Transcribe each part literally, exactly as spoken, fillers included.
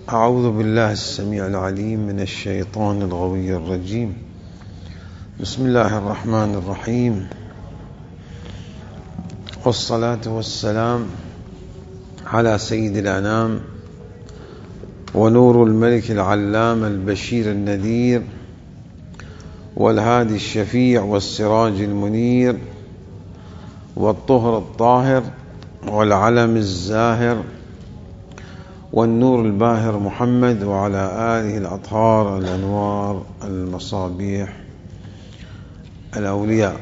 أعوذ بالله السميع العليم من الشيطان الغوي الرجيم. بسم الله الرحمن الرحيم، والصلاة والسلام على سيد الأنام ونور الملك العلام البشير النذير والهادي الشفيع والسراج المنير والطهر الطاهر والعلم الزاهر والنور الباهر محمد وعلى آله الأطهار الأنوار المصابيح الأولياء.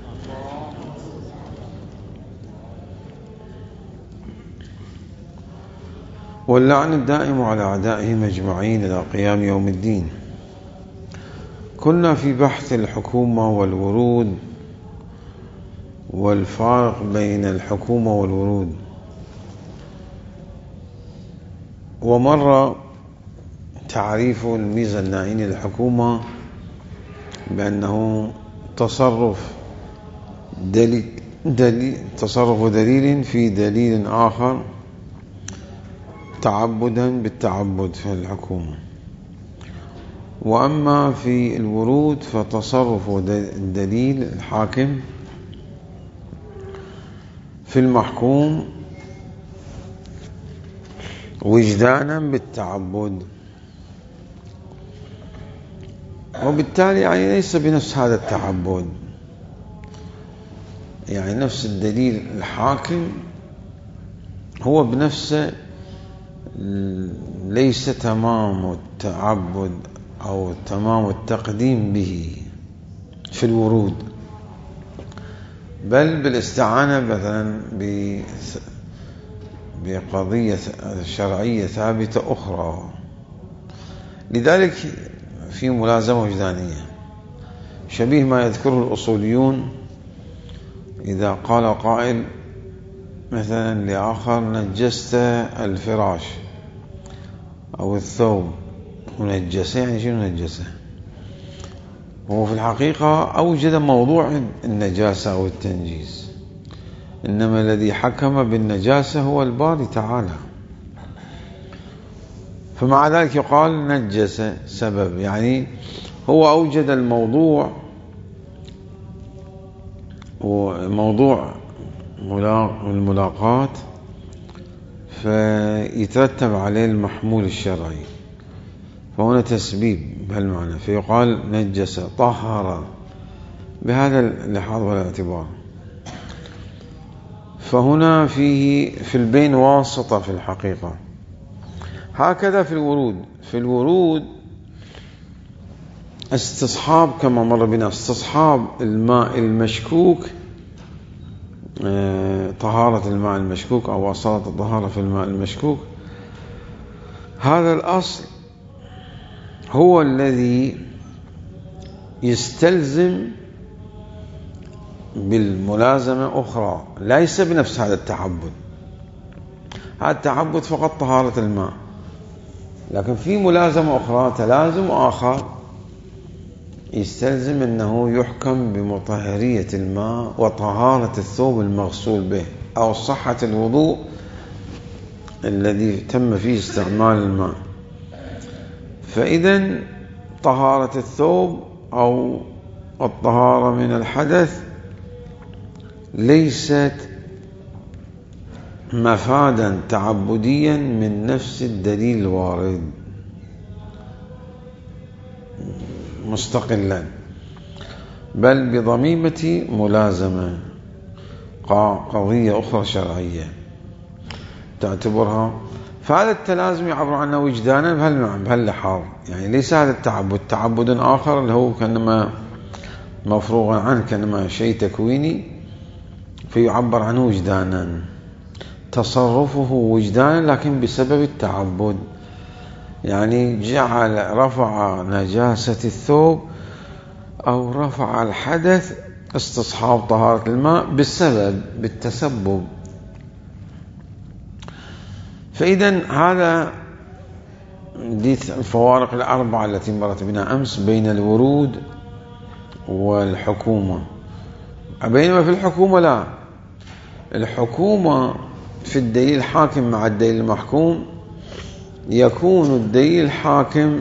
واللعن الدائم على أعدائهم أجمعين إلى قيام يوم الدين. كنا في بحث الحكومة والورود والفارق بين الحكومة والورود، ومر تعريف الميزة النائين للحكومة بأنه تصرف دليل, دليل تصرف دليل في دليل آخر تعبدا بالتعبد في الحكومة. وأما في الورود فتصرف دليل الحاكم في المحكوم وجدانا بالتعبد، وبالتالي يعني ليس بنفس هذا التعبد، يعني نفس الدليل الحاكم هو بنفسه ليس تمام التعبد أو تمام التقديم به في الورود، بل بالاستعانة مثلا بقضية شرعية ثابتة أخرى. لذلك في ملازمة وجدانية شبيه ما يذكره الأصوليون إذا قال قائل مثلا لآخر نجست الفراش أو الثوب، ونجسه يعني شنو نجسه؟ هو في الحقيقة أوجد موضوع النجاسة أو التنجيس، إنما الذي حكم بالنجاسة هو الباري تعالى، فمع ذلك يقال نجس سبب، يعني هو أوجد الموضوع وموضوع الملاقات فيترتب عليه المحمول الشرعي، فهنا تسبيب بهالمعنى، فيقال نجس طهر بهذا اللحاظ والاعتبار. فهنا فيه في البين واسطة في الحقيقة. هكذا في الورود، في الورود استصحاب كما مر بنا، استصحاب الماء المشكوك، طهارة الماء المشكوك أو أصالة الطهارة في الماء المشكوك، هذا الأصل هو الذي يستلزم بالملازمة أخرى ليس بنفس هذا التعبد. هذا التعبد فقط طهارة الماء، لكن في ملازمة أخرى تلازم آخر يستلزم أنه يحكم بمطهرية الماء وطهارة الثوب المغسول به أو صحة الوضوء الذي تم فيه استعمال الماء. فإذن طهارة الثوب أو الطهارة من الحدث ليست مفادا تعبديا من نفس الدليل الوارد مستقلا، بل بضميمة ملازمة قضية أخرى شرعية تعتبرها. فهذا التلازم يعبر عنه وجدانا بهاللحاظ، يعني ليس هذا التعبد تعبد آخر اللي هو كأنما مفروغا عنه، كأنما شيء تكويني، فيعبر عنه وجدانا، تصرفه وجدانا لكن بسبب التعبد، يعني جعل رفع نجاسة الثوب أو رفع الحدث استصحاب طهارة الماء بالسبب بالتسبب. فإذن هذا دي الفوارق الأربعة التي مرت بنا أمس بين الورود والحكومة. بينما في الحكومة لا، الحكومة في الدليل الحاكم مع الدليل المحكوم يكون الدليل الحاكم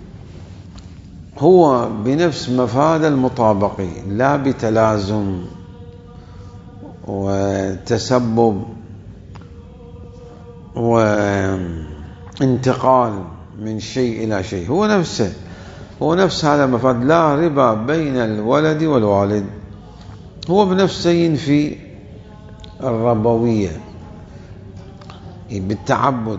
هو بنفس مفاد المطابقة لا بتلازم وتسبب وانتقال من شيء إلى شيء، هو نفسه هو نفس هذا المفاد. لا ربا بين الولد والوالد، هو بنفسه ينفي الربوية بالتعبد،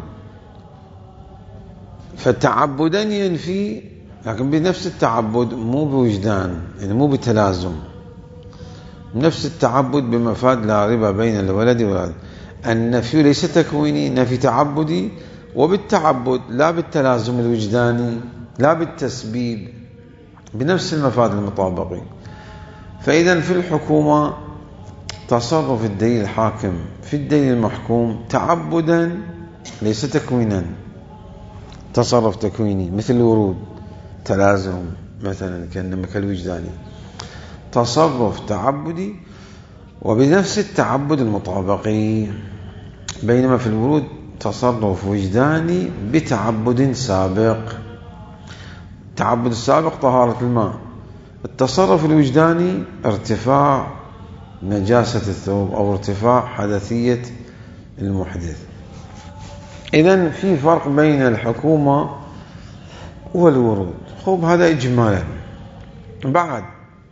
فتعبدا ينفي، لكن بنفس التعبد مو بوجدان، يعني مو بتلازم، نفس التعبد بمفاد لا ربا بين الولد والولد. النفي ليس تكويني، نفي تعبدي، وبالتعبد لا بالتلازم الوجداني لا بالتسبيب، بنفس المفاد المطابقي. فإذا في الحكومة تصرف الدليل الحاكم في الدليل المحكوم تعبدا ليس تكوينا، تصرف تكويني مثل الورود، تلازم مثلا كأنما كالوجداني، تصرف تعبدي وبنفس التعبد المطابقي. بينما في الورود تصرف وجداني بتعبد سابق، التعبد السابق طهارة الماء، التصرف الوجداني ارتفاع نجاسة الثوب أو ارتفاع حدثية المحدث. إذن في فرق بين الحكومة والورود. خب هذا إجمالا. بعد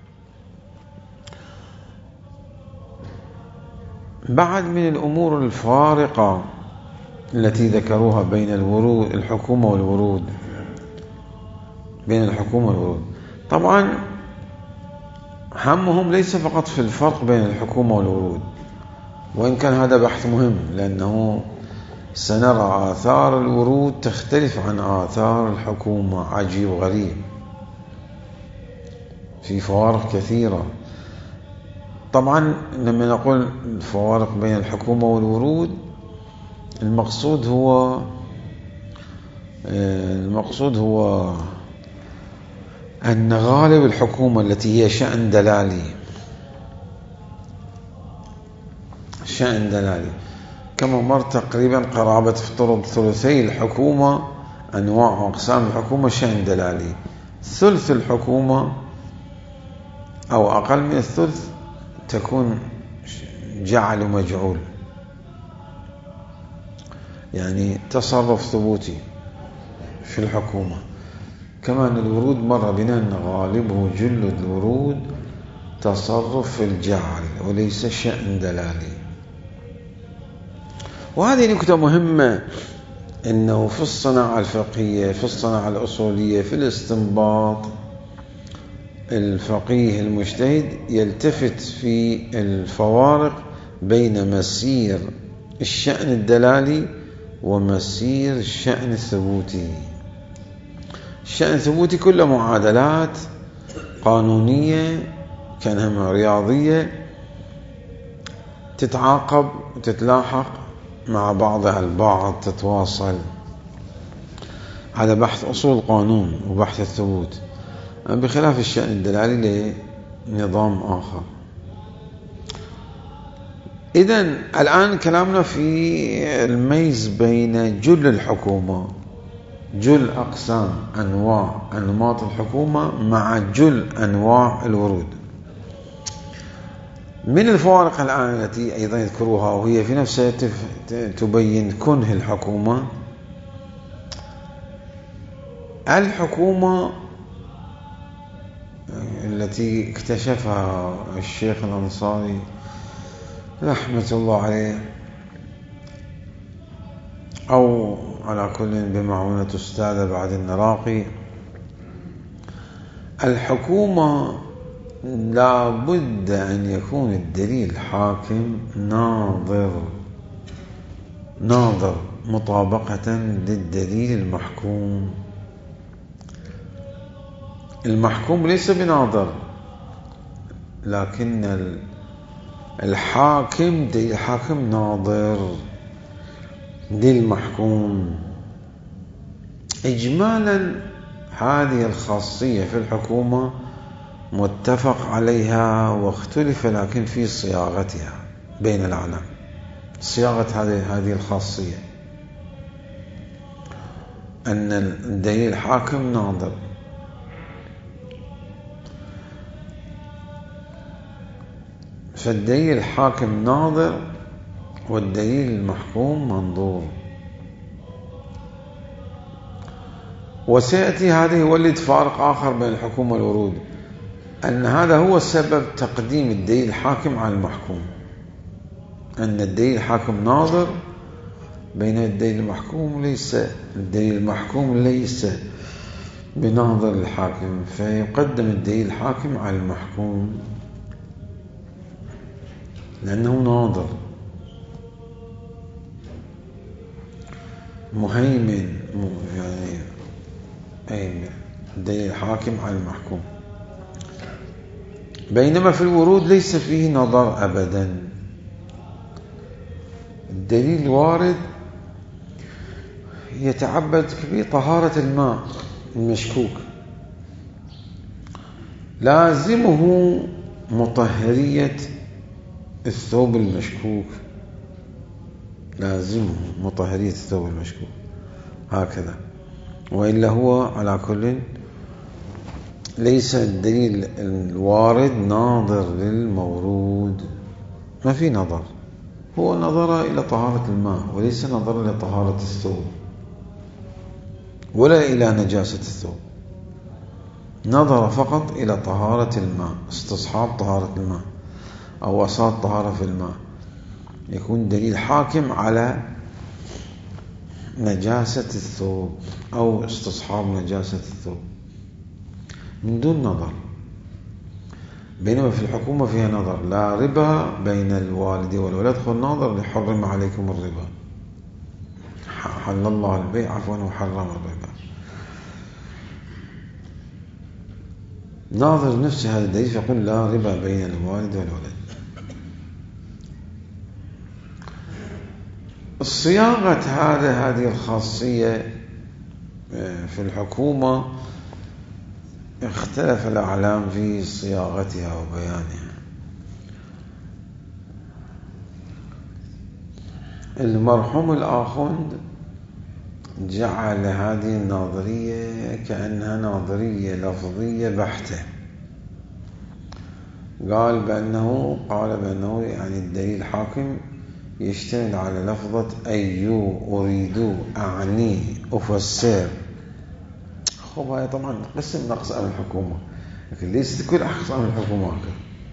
بعد من الأمور الفارقة التي ذكروها بين الورود الحكومة والورود، بين الحكومة والورود، طبعا همهم ليس فقط في الفرق بين الحكومة والورود، وإن كان هذا بحث مهم، لأنه سنرى آثار الورود تختلف عن آثار الحكومة، عجيب غريب، في فوارق كثيرة. طبعا لما نقول الفوارق بين الحكومة والورود، المقصود هو المقصود هو أن غالب الحكومة التي هي شأن دلالي، شأن دلالي كما مر تقريبا قرابة افترض ثلثي الحكومة، أنواع وأقسام الحكومة شأن دلالي، ثلث الحكومة أو أقل من الثلث تكون جعل مجعول، يعني تصرف ثبوتي في الحكومة. كما أن الورود مر بنا أن غالبه جل الورود تصرف في الجعل وليس شأن دلالي. وهذه نكتة مهمة، أنه في الصناعة الفقهية، في الصناعة الأصولية، في الاستنباط، الفقيه المجتهد يلتفت في الفوارق بين مسير الشأن الدلالي ومسير الشأن الثبوتي. الشأن الثبوتي كله معادلات قانونية كأنها رياضية تتعاقب وتتلاحق مع بعضها البعض، تتواصل. هذا بحث أصول القانون وبحث الثبوت، بخلاف الشأن الدلالي لنظام آخر. إذن الآن كلامنا في الميز بين جل الحكومة، جل أقسام أنواع أنماط الحكومة مع جل أنواع الورود. من الفوارق الآن التي أيضا يذكروها وهي في نفسها تبين كنه الحكومة، الحكومة التي اكتشفها الشيخ الأنصاري رحمة الله عليه، أو على كل بمعونة أستاذ بعد النراقي، الحكومة لا بد أن يكون الدليل حاكم ناظر ناظر مطابقة للدليل المحكوم. المحكوم ليس بناظر، لكن الحاكم دليل حاكم ناظر للمحكوم. إجمالا هذه الخاصية في الحكومة متفق عليها واختلف لكن في صياغتها بين العلماء، صياغة هذه هذه الخاصية. أن الدليل الحاكم ناظر. فالدليل الحاكم ناظر والدليل المحكوم منظور. وسيأتي هذا يولد فارق آخر بين الحكم والورود، أن هذا هو سبب تقديم الدليل الحاكم على المحكوم، أن الدليل الحاكم ناظر بين الدليل المحكوم ليس الدليل المحكوم ليس بناظر الحاكم، فيقدم الدليل الحاكم على المحكوم لأنه ناظر مهيمن، يعني أي الدليل الحاكم على المحكوم. بينما في الورود ليس فيه نظر أبدا. الدليل الوارد يتعبد بطهارة الماء المشكوك، لازمه مطهرية الثوب المشكوك، لازمه مطهرية الثوب المشكوك هكذا، وإلا هو على كل ليس الدليل الوارد ناظر للمورود، ما في نظر، هو نظر إلى طهارة الماء وليس نظر إلى طهارة الثوب ولا إلى نجاسة الثوب، نظر فقط إلى طهارة الماء، استصحاب طهارة الماء أو أصاد طهارة في الماء، يكون دليل حاكم على نجاسة الثوب أو استصحاب نجاسة الثوب من دون نظر. بينما في الحكومة فيها نظر، لا ربا بين الوالد والولد، خذ ناظر لحرم عليكم الربا، حل الله البيع عفوا وحرم الربا، ناظر نفسه هذا الدليل فيقول لا ربا بين الوالد والولد. الصياغة هذا هذه الخاصية في الحكومة اختلف الأعلام في صياغتها وبيانها. المرحوم الآخوند جعل هذه النظرية كأنها نظرية لفظية بحتة، قال بأنه قال بأنه يعني الدليل الحاكم يشتمل على لفظة أيو أريد أعني أفسر. خب هاي طبعا قسم من أقسام الحكومة، لكن ليست كل أقسام الحكومة هكذا.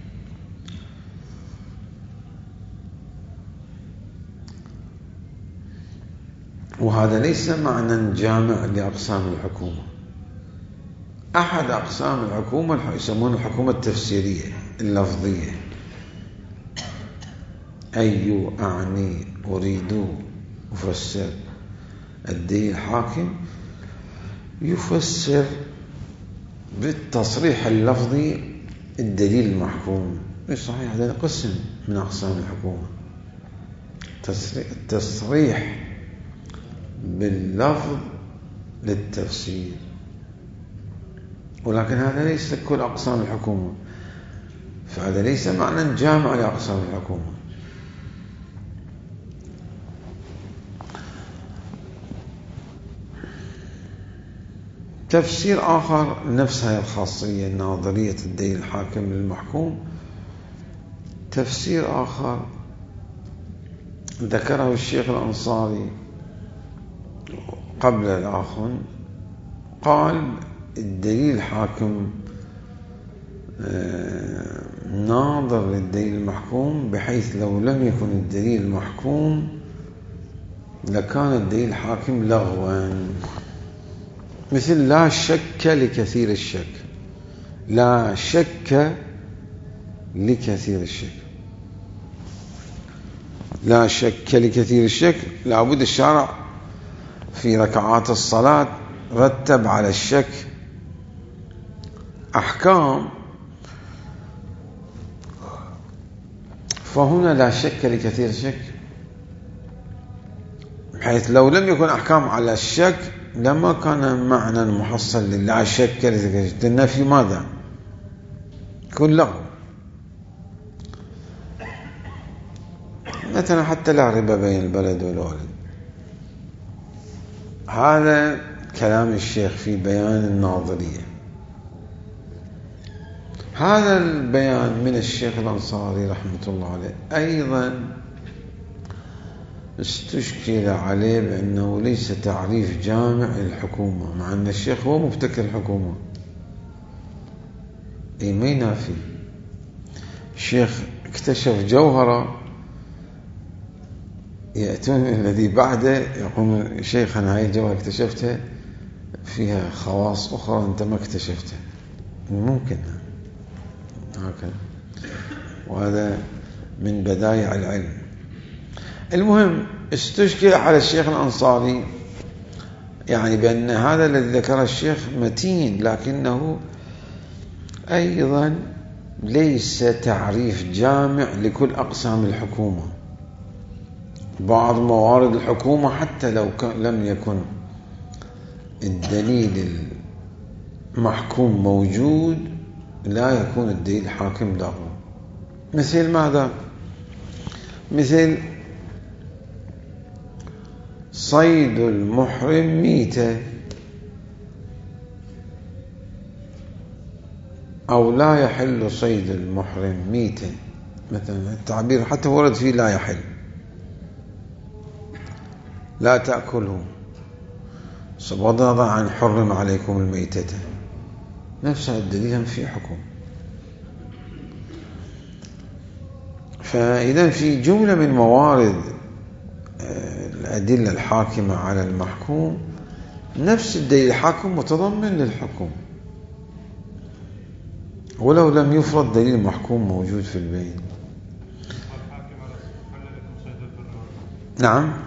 وهذا ليس معنى جامع لأقسام الحكومة. أحد أقسام الحكومة يسمون الحكومة التفسيرية اللفظية، أيو أعني أريد أفسر. الدليل الحاكم يفسر بالتصريح اللفظي الدليل المحكوم. مش صحيح، هذا قسم من أقسام الحكومة، التصريح باللفظ للتفسير، ولكن هذا ليس كل أقسام الحكومة، فهذا ليس معنى جامع لأقسام الحكومة. تفسير آخر نفس هذه الخاصية نظرية الدليل الحاكم للمحكوم، تفسير آخر ذكره الشيخ الأنصاري قبل الآخر، قال الدليل الحاكم ناظر للدليل المحكوم، بحيث لو لم يكن الدليل المحكوم لكان الدليل الحاكم لغوا، مثل لا شك لكثير الشك، لا شك لكثير الشك، لا شك لكثير الشك. لابد الشارع في ركعات الصلاة رتب على الشك أحكام، فهنا لا شك لكثير الشك، بحيث لو لم يكن أحكام على الشك لما كان معنى محصل للا شك لكثير الشك. النفي ماذا؟ كله مثلا حتى لا ربا بين البلد والوالد، هذا كلام الشيخ في بيان الناظرية. هذا البيان من الشيخ الأنصاري رحمة الله عليه أيضا استشكل عليه بأنه ليس تعريف جامع للحكومة، مع أن الشيخ هو مبتكر الحكومة. أي ما ينافي. الشيخ اكتشف جوهرة، يأتون الذي بعده يقول شيخنا هاي الجوهرة اكتشفتها فيها خواص أخرى أنت ما اكتشفتها. ممكن هكذا، وهذا من بدايع العلم. المهم استشكل على الشيخ الأنصاري يعني بأن هذا الذي ذكره الشيخ متين، لكنه أيضا ليس تعريف جامع لكل أقسام الحكومة. بعض موارد الحكومة حتى لو لم يكن الدليل المحكوم موجود لا يكون الدليل الحاكم له. مثل ماذا؟ مثل صيد المحرم ميتة، أو لا يحل صيد المحرم ميتة مثلا، التعبير حتى ورد فيه لا يحل، لا تأكله، بغض النظر عن حرم عليكم الميتة، نفس الدليل في حكم. فإذا في جملة من موارد الأدلة الحاكمة على المحكوم نفس الدليل الحاكم متضمن للحكم، ولو لم يفرض دليل محكوم موجود في البين. نعم،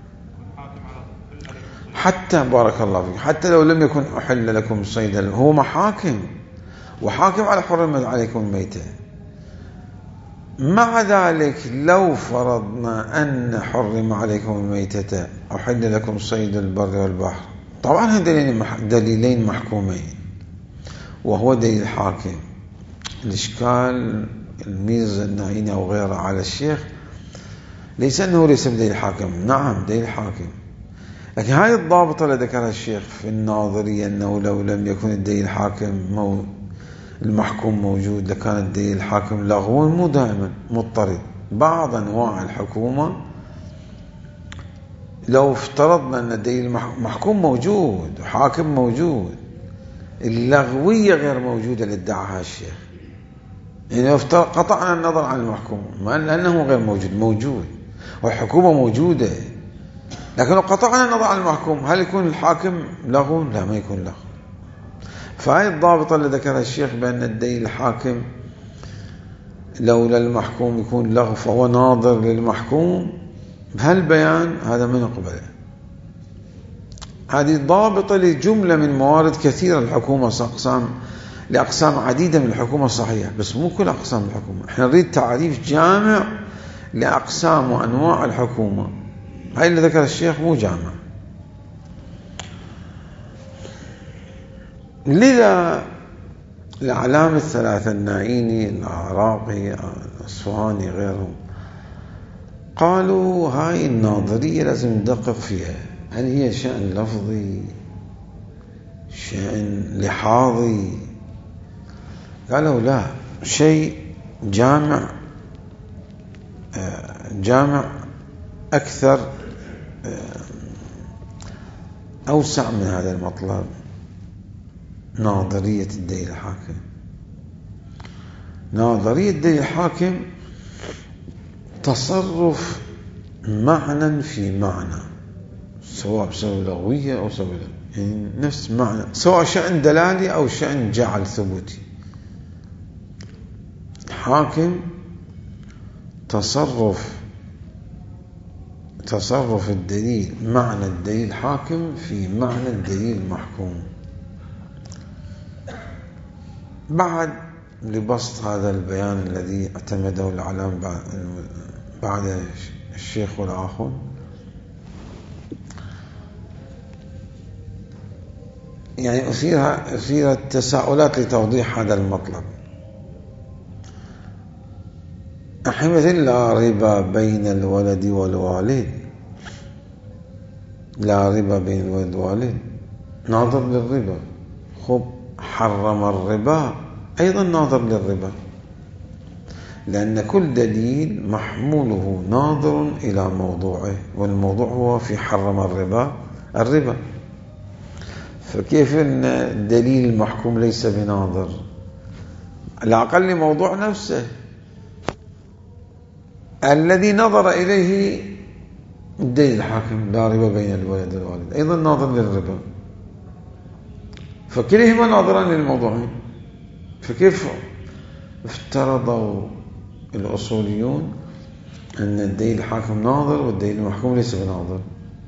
حتى بارك الله فيك، حتى لو لم يكن أحل لكم صيد، هو محاكم وحاكم على حرمت عليكم الميتة. مع ذلك لو فرضنا أن حرم عليكم الميتة أحل لكم صيد البر والبحر، طبعا هذين دليلين محكومين وهو دليل الحاكم. الإشكال الميزة النعينة أو غيره على الشيخ ليس أنه ليس بدليل الحاكم، نعم دليل الحاكم، لكن هذه الضابطة اللي ذكرها الشيخ في الناظرية أنه لو لم يكن الدليل الحاكم مو المحكوم موجود لكان الدليل الحاكم لغو، مو دائما مضطرد. بعض أنواع الحكومة لو افترضنا أن الدليل محكوم موجود وحاكم موجود، اللغوية غير موجودة اللي ادعاها الشيخ، يعني قطعنا النظر عن المحكوم لأنه غير موجود، موجود والحكومة موجودة، لكن لو قطعنا النظر عن المحكوم هل يكون الحاكم لغو؟ لا، ما يكون لغو. فهذه الضابطة اللي ذكرها الشيخ بأن الدليل الحاكم لولا المحكوم يكون لغو فهو ناظر للمحكوم، بهالبيان هذا من قبله. هذه ضابطة لجملة من موارد كثيرة الحكومة، أقسام لأقسام عديدة من الحكومة صحيح، بس مو كل أقسام الحكومة. احنا نريد تعريف جامع لأقسام وأنواع الحكومة، هاي اللي ذكر الشيخ مو جامع. لذا الأعلام الثلاثة النعيني العراقي الأصفهاني غيرهم قالوا هاي الناظرية لازم ندقق فيها، هل هي شأن لفظي شأن لحاظي؟ قالوا لا، شيء جامع جامع أكثر أوسع من هذا المطلب، ناظرية الدليل الحاكم. ناظرية الدليل الحاكم تصرف معنى في معنى، سواء بسبب لغوية أو سبب يعني نفس معنى، سواء شأن دلالي أو شأن جعل ثبوتي. حاكم تصرف تصرف الدليل، معنى الدليل حاكم في معنى الدليل المحكوم. بعد لبسط هذا البيان الذي اعتمده العلام بعد الشيخ والآخر، يعني أثير أثيرت تساؤلات لتوضيح هذا المطلب. مثل لا ربا بين الولد والوالد، لا ربا بين الولد والوالد، ناظر للربا. خب حرم الربا أيضا ناظر للربا، لأن كل دليل محموله ناظر إلى موضوعه، والموضوع هو في حرم الربا الربا. فكيف أن الدليل المحكوم ليس بناظر؟ على الأقل موضوع نفسه الذي نظر إليه الدليل الحاكم لا ربا بين الولد والوالد أيضا ناظر للربا، فكلهما ناظران للموضوعين. فكيف افترضوا الأصوليون أن الدليل الحاكم ناظر والدليل المحكوم ليس بناظر؟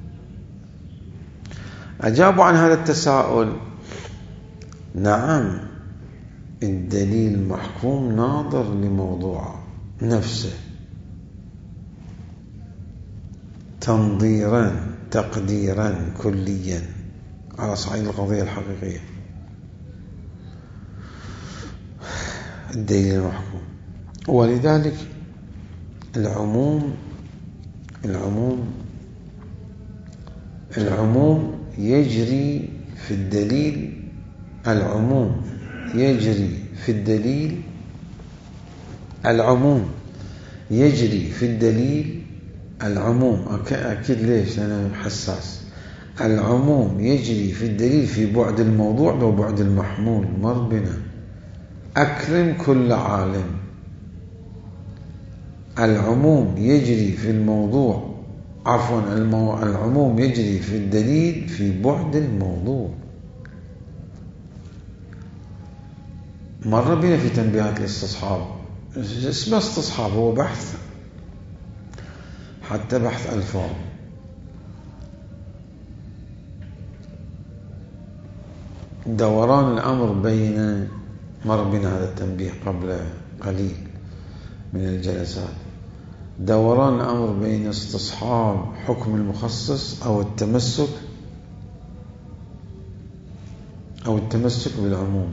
أجابوا عن هذا التساؤل: نعم، الدليل المحكوم ناظر لموضوع نفسه تنظيرا تقديرا كليا على صعيد القضية الحقيقية، الدليل المحكوم. ولذلك العموم العموم العموم يجري في الدليل العموم يجري في الدليل العموم يجري في الدليل العموم أكيد ليش أنا حساس. العموم يجري في الدليل في بعد الموضوع وبعد المحمول. مر بنا أكرم كل عالم. العموم يجري في الموضوع عفوا المو... العموم يجري في الدليل في بعد الموضوع. مر بنا في تنبيهات الاستصحاب. اسمه استصحاب هو بحث، حتى بحث ألفاظ. دوران الأمر بين مر بنا هذا التنبيه قبل قليل من الجلسات. دوران الأمر بين استصحاب حكم المخصص أو التمسك أو التمسك بالعموم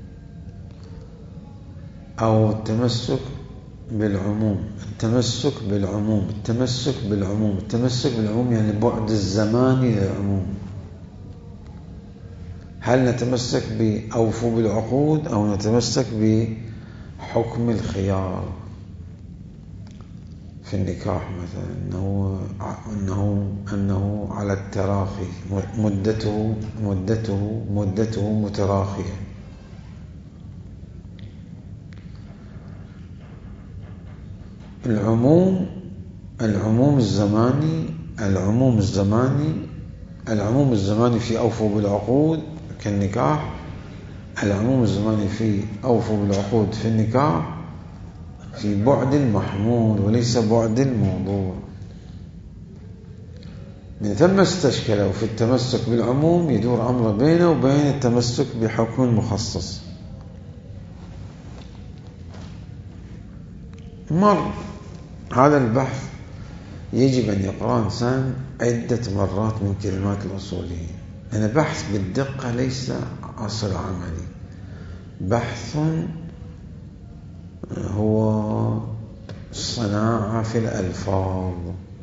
أو التمسك بالعموم التمسك بالعموم التمسك بالعموم التمسك بالعموم يعني بعد الزماني للعموم. هل نتمسك بأوفوا بالعقود أو نتمسك بحكم الخيار في النكاح مثلا، أنه أنه أنه على التراخي، مدته مدته مدته متراخية. العموم العموم الزماني العموم الزماني العموم الزماني في أوفوا بالعقود كالنكاح. العموم الزماني في أوفوا بالعقود في النكاح في بعد المحمول وليس بعد الموضوع. من ثم استشكلوا في التمسك بالعموم يدور أمر بينه وبين التمسك بحكم المخصص. مر هذا البحث يجب أن يقرأ إنسان عدة مرات من كلمات الأصوليين. أنا بحث بالدقة ليس أصل عملي، بحث هو صناعة في الألفاظ.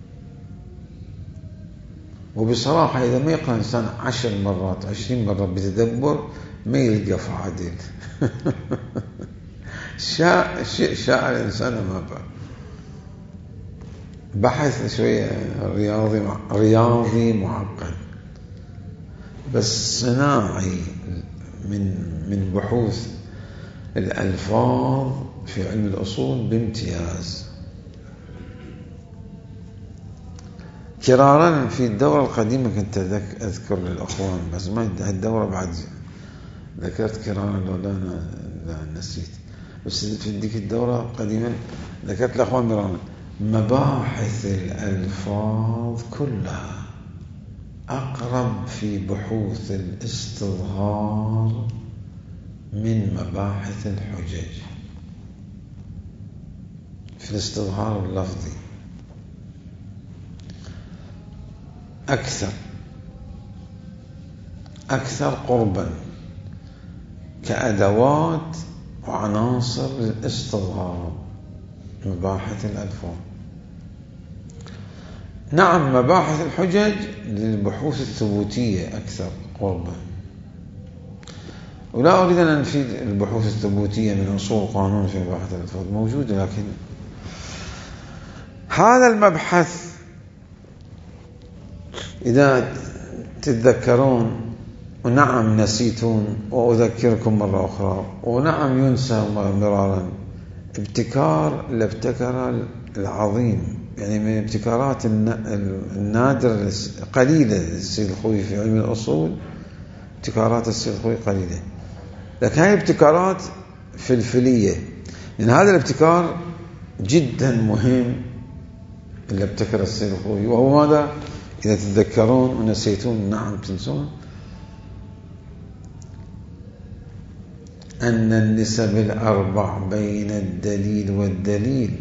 وبصراحة إذا ما يقرأ إنسان عشر مرات عشرين مرات بتدبر ما يلقى فعادل. شاء شاء الإنسان ما بعد بحث شوية رياضي رياضي معقد، بس صناعي من من بحوث الألفاظ في علم الأصول بامتياز. كرارا في الدورة القديمة كنت أذكر للأخوان، بس ما الدورة بعد ذكرت كرارا لو لا أنا لا نسيت، بس في ذيك الدورة قديما ذكرت الأخوان مرارا مباحث الألفاظ كلها أقرب في بحوث الاستظهار من مباحث الحجج في الاستظهار اللفظي أكثر أكثر قربا كأدوات وعناصر للاستظهار مباحث الألفاظ. نعم مباحث الحجج للبحوث الثبوتية أكثر قربا، ولا أريد أن أنفي البحوث الثبوتية من أصول قانون في مباحث الفرض موجودة، لكن هذا المبحث إذا تتذكرون، ونعم نسيتون وأذكركم مرة أخرى، ونعم ينسى مرارا، ابتكار الابتكار العظيم، يعني من الابتكارات النادرة قليلة للسيد الخوئي في علم الأصول، ابتكارات السيد الخوئي قليلة، لكن هذه ابتكارات فلفلية، لأن هذا الابتكار جدا مهم اللي ابتكر السيد الخوئي، وهو ماذا؟ إذا تتذكرون ونسيتون نعم تنسون، أن النسب الأربع بين الدليل والدليل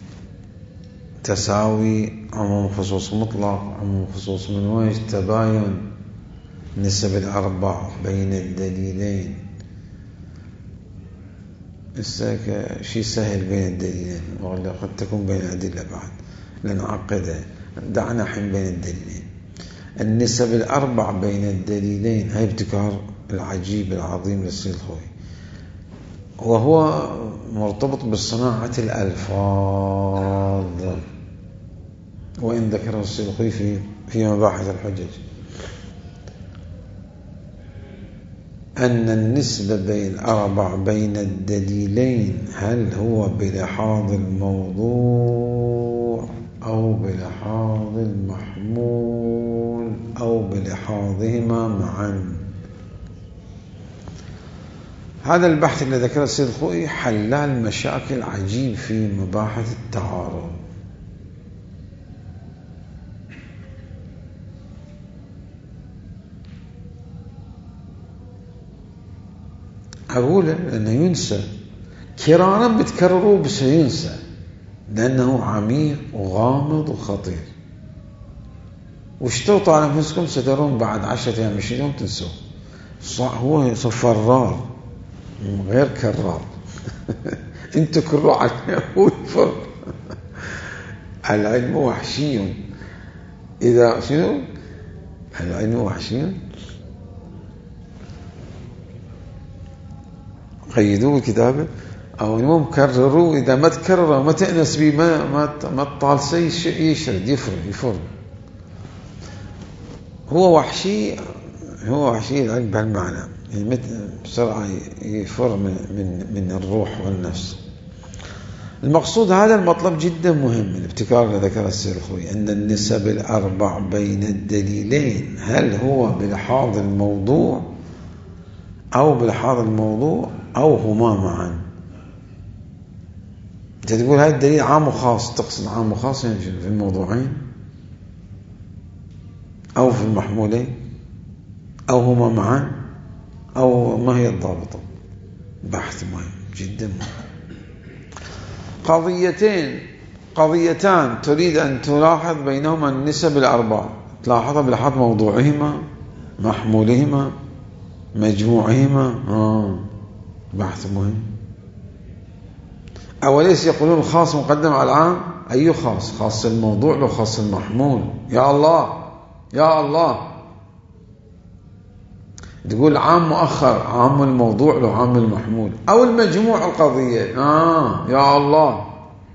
تساوي عموم خصوص مطلق، عموم خصوص من وجه، تباين نسب الأربع بين الدليلين. شيء سهل بين الدليلين، ولا قد تكون بين الأدلة بعد لنعقدها، دعنا حين بين الدليلين. النسب الأربع بين الدليلين هاي ابتكار العجيب العظيم للسيد الخوئي، وهو مرتبط بصناعة الألفاظ، وإن ذكره السيد الخوئي في في مباحث الحجج أن النسبة بين الأربع بين الدليلين هل هو بلحاظ الموضوع أو بلحاظ المحمول أو بلحاظهما معا. هذا البحث الذي ذكره السيد الخوئي حل المشاكل عجيب في مباحث التعارض. أقوله لأنه ينسى، كرانا بتكرروه بس ينسى، لأنه عميق وغامض وخطير. واشتوطوا على أنفسكم سترون بعد عشرة أيام عشرين يوم تنسوه. هو فرار غير كرار. انتوا كروا عليه هو يفر. العلم وحشي، إذا شنو العلم وحشي قيدوه كتابه، أو المهم كرروا، إذا ما تكرر ما تأنس به ما ما ما تطال شيء يشرد يفر يفر. هو وحشي، هو وحشي العلم بهالمعنى، يعني بسرعة يفر من من من الروح والنفس. المقصود هذا المطلب جدا مهم، الابتكار الذي ذكره السيد الخوئي، أن النسب الأربع بين الدليلين هل هو بلحاظ الموضوع أو بلحاظ الموضوع أو هما معا. أنت تقول هذا الدليل عام وخاص، تقصد عام وخاص يعني في الموضوعين أو في المحمولين أو هما معا أو ما هي الضابطة؟ بحث مهم جدا مهم. قضيتين قضيتان تريد أن تلاحظ بينهما النسب الأربع، تلاحظها بلحاظ موضوعهما، محمولهما، مجموعهما. آه. بحث مهم. أوليس يقولون الخاص مقدم على العام؟ أي خاص؟ خاص الموضوع لو خاص المحمول. يا الله يا الله، تقول عام مؤخر، عام الموضوع لو عام المحمول، أو المجموع القضية. آه يا الله،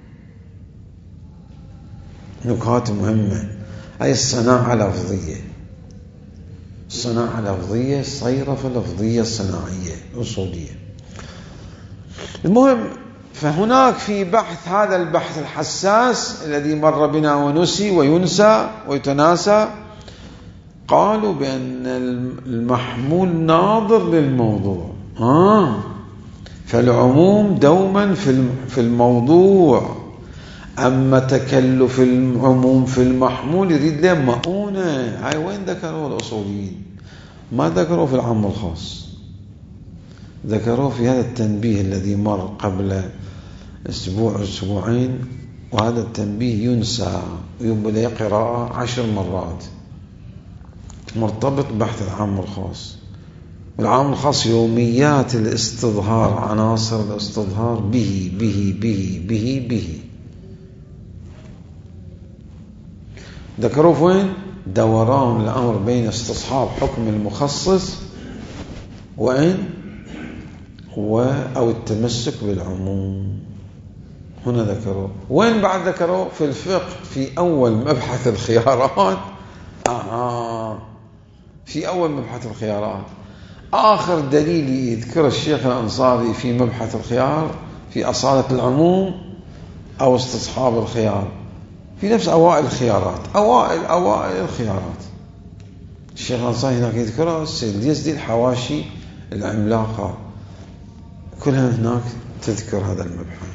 نكات مهمة. أي الصناعة لفظية، الصناعة لفظية، صيرفة لفظية صناعية أصولية. المهم، فهناك في بحث هذا البحث الحساس الذي مر بنا ونسي وينسى ويتناسى، قالوا بأن المحمول ناظر للموضوع. آه فالعموم دوما في الموضوع، أما تكلف العموم في المحمول يريد له مؤونة. هاي وين ذكروا الأصوليين؟ ما ذكروا في العام والخاص، ذكروا في هذا التنبيه الذي مر قبل أسبوع أسبوعين، وهذا التنبيه ينسى ويبدأ قراءة عشر مرات، مرتبط بحث العام والخاص. العام الخاص يوميات الاستظهار، عناصر الاستظهار به به به به به. ذكروه في وين؟ دوران الأمر بين استصحاب حكم المخصص وين و أو التمسك بالعموم. هنا ذكروه. وين بعد ذكروه؟ في الفقه في أول مبحث الخيارات. آه في أول مبحث الخيارات. آخر دليل يذكر الشيخ الأنصاري في مبحث الخيار في أصالة العموم أو استصحاب الخيار في نفس أوائل الخيارات، أوائل أوائل الخيارات. الشيخ الأنصاري هناك يذكرها، السيد يزدي الحواشي العملاقة كلها هناك تذكر هذا المبحث.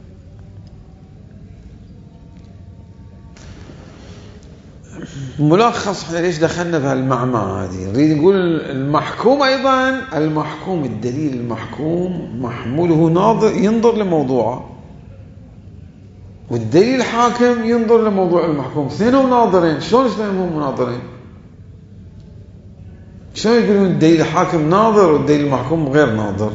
ملخص احنا ليش دخلنا في هالمعمعة هذه؟ نريد نقول المحكوم أيضا، المحكوم الدليل المحكوم محموله ناظر ينظر لموضوعه، والدليل الحاكم ينظر لموضوع المحكوم، اثنينهم ناظرين. شلون اثنينهم ناظرين؟ شلون يقولون الدليل الحاكم ناظر والدليل المحكوم غير ناظر؟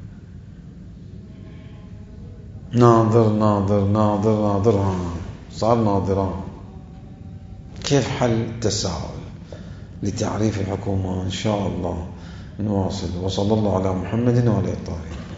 ناظر ناظر ناظر ناظر ها صار ناظران. كيف حل التساؤل لتعريف الحكومة؟ إن شاء الله نواصل. وصلى الله على محمد وعلى آله الطاهرين.